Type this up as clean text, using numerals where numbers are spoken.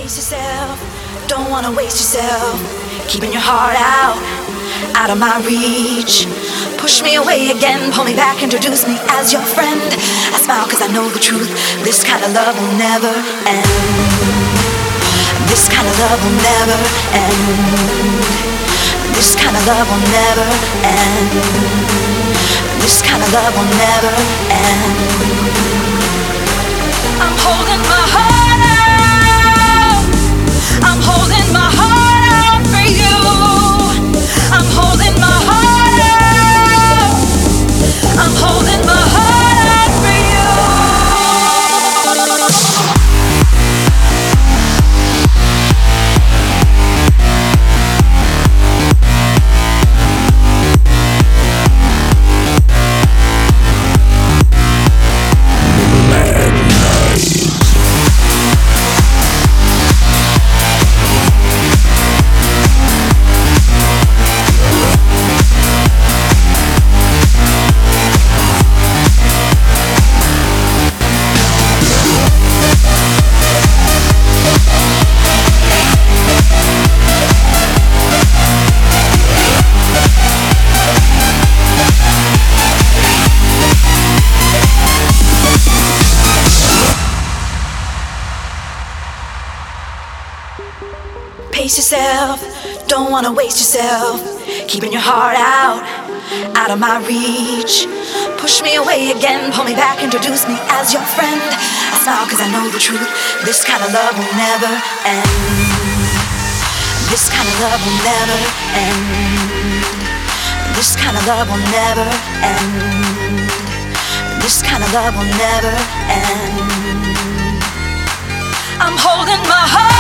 Pace yourself, don't wanna waste yourself. Keeping your heart out of my reach. Push me away again, pull me back, introduce me as your friend. I smile cause I know the truth, this kind of love will never end. This kind of love will never end. This kind of love will never end. This kind of love will never end. I'm holding my heart out. I'm holding my heart out for you. I'm holding my heart out. I'm holding my heart out for you. Pace yourself, don't wanna waste yourself. Keeping your heart out of my reach. Push me away again, pull me back, introduce me as your friend. I smile cause I know the truth, this kind of love will never end. This kind of love will never end. This kind of love will never end. This kind of love will never end. I'm holding my heart.